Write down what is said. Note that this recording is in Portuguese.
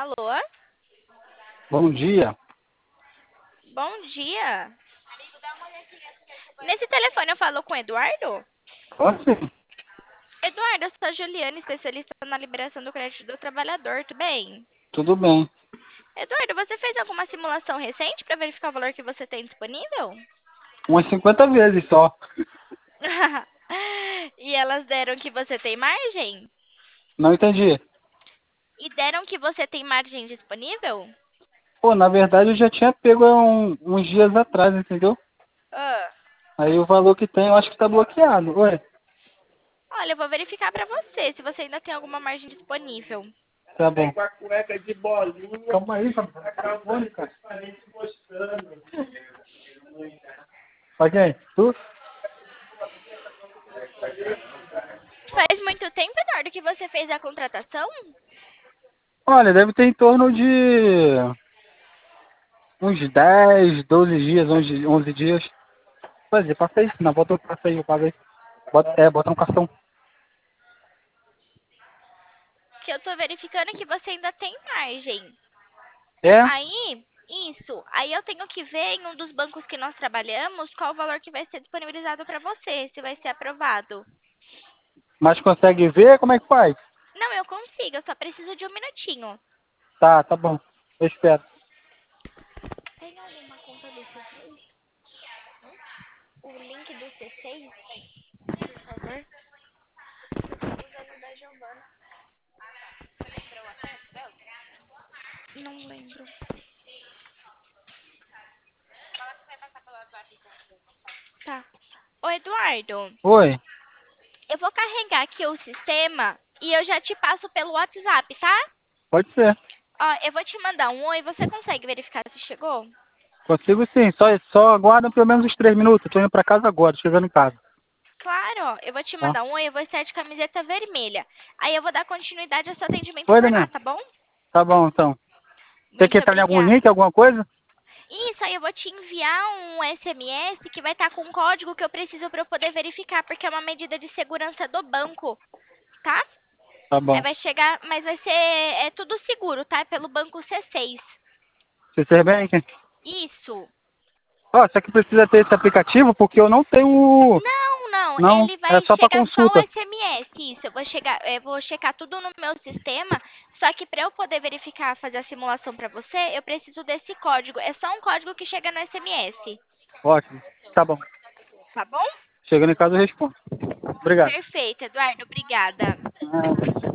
Alô? Bom dia. Bom dia. Nesse telefone eu falo com o Eduardo? Pode sim. Eduardo, eu sou a Juliana, especialista na liberação do crédito do trabalhador, tudo bem? Tudo bem. Eduardo, você fez alguma simulação recente para verificar o valor que você tem disponível? Umas 50 vezes só. E elas deram que você tem margem? Não entendi. E deram que você tem margem disponível? Pô, na verdade eu já tinha pego há uns dias atrás, entendeu? Ah. Aí o valor que tem eu acho que tá bloqueado. Ué, Olha, eu vou verificar para você se você ainda tem alguma margem disponível. tá bom. Com a cueca de bolinha. Calma aí, rapaz. Cara. Ok, tu? Faz muito tempo, Eduardo, que você fez a contratação? Olha, deve ter em torno de uns 10, 12 dias, 11 dias. Pois é, passa aí. Não, bota o passa aí, eu pago aí. Bota no cartão. Que eu tô verificando que você ainda tem margem. É? Aí, isso. Aí eu tenho que ver em um dos bancos que nós trabalhamos qual o valor que vai ser disponibilizado para você, se vai ser aprovado. Mas consegue ver? Como é que faz? Não, eu consigo, eu só preciso de um minutinho. Tá bom. Eu espero. Tem alguma conta do C6? O link do C6, por favor? Usando o da Giovana. Não lembro. Tá. Ô, Eduardo, Oi, eu vou carregar aqui o sistema e eu já te passo pelo WhatsApp, tá? pode ser. Ó, eu vou te mandar um oi, você consegue verificar se chegou? Consigo sim, só aguarda pelo menos uns 3 minutos. Tô indo pra casa agora, chegando em casa. Claro, ó, eu vou te Tá? mandar um oi, eu vou estar de camiseta vermelha. Aí eu vou dar continuidade ao seu atendimento Oi, por lá, Daniel. tá bom? Tá bom, então. Você quer Muito entrar em algum obrigada. link, alguma coisa? Isso, aí eu vou te enviar um SMS que vai estar com um código que eu preciso para eu poder verificar, porque é uma medida de segurança do banco, tá? Tá Aí bom. vai chegar, mas vai ser, é tudo seguro, tá? É pelo banco C6. Você ser bem? Isso. Ó, só que precisa ter esse aplicativo porque eu não tenho. Não, não, Não, ele é vai só pra chegar só o consulta. SMS. Isso, eu vou checar tudo no meu sistema. Só que para eu poder verificar, fazer a simulação para você, eu preciso desse código. É só um código que chega no SMS, Ótimo. Tá bom. tá bom? Chegando em casa eu respondo. Obrigado. Perfeito, Eduardo, obrigada. Ah.